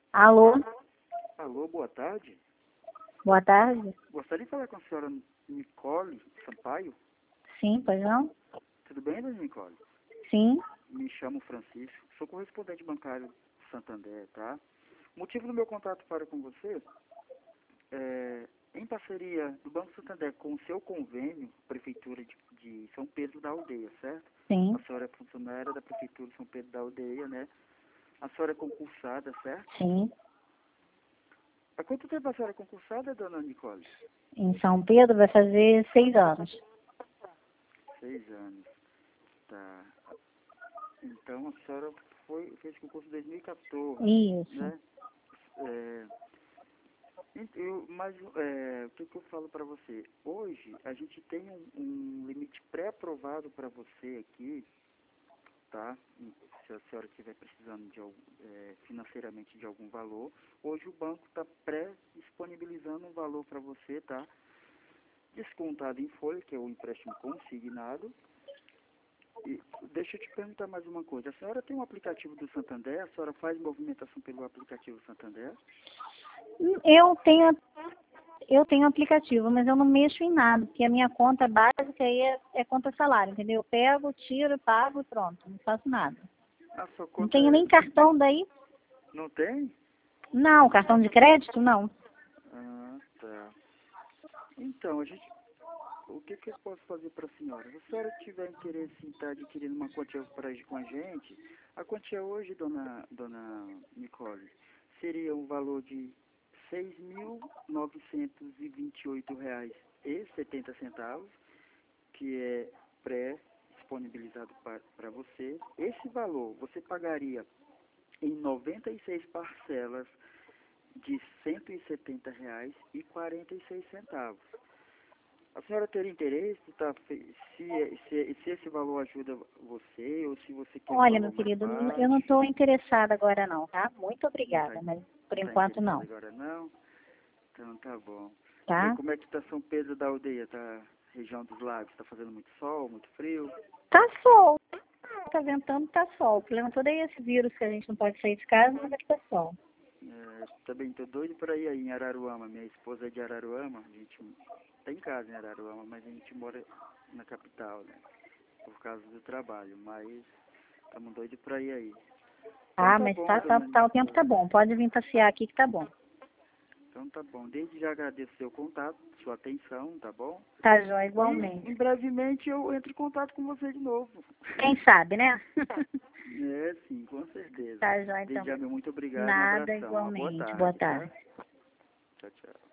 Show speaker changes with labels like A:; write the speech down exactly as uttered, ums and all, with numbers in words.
A: Alô?
B: Alô, boa tarde.
A: Boa tarde.
B: Gostaria de falar com a senhora Nicole Sampaio.
A: Sim, pois não?
B: Tudo bem, dona Nicole?
A: Sim.
B: Me chamo Francisco, sou correspondente bancário do Santander, tá? O motivo do meu contato para com você é, em parceria do Banco Santander com o seu convênio, Prefeitura de, de São Pedro da Aldeia, certo?
A: Sim.
B: A senhora é funcionária da Prefeitura de São Pedro da Aldeia, né? A senhora é concursada, certo?
A: Sim.
B: Há quanto tempo a senhora é concursada, dona Nicole?
A: Em São Pedro vai fazer seis anos.
B: Seis anos. Tá. Então a senhora foi, fez concurso em dois mil e quatorze,
A: Isso.
B: né? É, eu, mas é, o que, que eu falo para você? Hoje a gente tem um, um limite pré-aprovado para você aqui, tá? Se a senhora estiver precisando de, é, financeiramente de algum valor, hoje o banco está pré-disponibilizando um valor para você, tá? Descontado em folha, que é o empréstimo consignado. E deixa eu te perguntar mais uma coisa. A senhora tem um aplicativo do Santander? A senhora faz movimentação pelo aplicativo Santander?
A: Eu tenho, eu tenho aplicativo, mas eu não mexo em nada, porque a minha conta básica aí é, é conta salário, entendeu? Eu pego, tiro, pago e pronto, não faço nada.
B: A sua
A: Não
B: conta
A: tenho
B: é...
A: nem cartão daí.
B: Não tem?
A: Não, cartão de crédito, não.
B: Ah, tá. Então, a gente... O que, que eu posso fazer para a senhora? Se a senhora tiver interesse em estar adquirindo uma quantia pra, com a gente, a quantia hoje, dona, dona Nicole, seria um valor de seis mil novecentos e vinte e oito reais e setenta centavos, que é pré-disponibilizado para você. Esse valor você pagaria em noventa e seis parcelas de cento e setenta reais e quarenta e seis centavos. A senhora teria interesse, tá, se, se, se esse valor ajuda você ou se você quer um
A: Olha, meu
B: valor mais
A: querido,
B: baixo?
A: eu não estou interessada agora não, tá? Muito
B: Não está
A: obrigada, mas por
B: tá
A: enquanto
B: interessado
A: não,
B: agora não? Então tá bom. E aí,
A: tá?
B: como é que está São Pedro da Aldeia? Tá região dos lagos? Está fazendo muito sol, muito frio?
A: Tá sol. Tá ventando, tá sol. O problema todo é esse vírus que a gente não pode sair de casa, mas aqui tá sol.
B: É, também tô doido para ir aí em Araruama. Minha esposa é de Araruama. A gente tem casa em Araruama, mas a gente mora na capital, né? Por causa do trabalho. Mas estamos doidos para ir aí. Então
A: Ah,
B: tá
A: mas
B: bom,
A: tá, tá,
B: dona
A: tá, o tempo tá
B: Nicole.
A: bom. Pode vir passear aqui que tá bom.
B: Então tá bom. Desde já agradeço seu contato, sua atenção, tá bom?
A: Tá jóia,
B: E
A: igualmente.
B: em brevemente eu entro em contato com você de novo.
A: Quem sabe, né?
B: É, sim, com certeza.
A: Tá jóia,
B: Desde
A: então.
B: já, meu muito obrigado, um
A: Nada,
B: abração, uma boa
A: igualmente. Boa
B: tarde, tá?
A: tarde.
B: Tchau, tchau.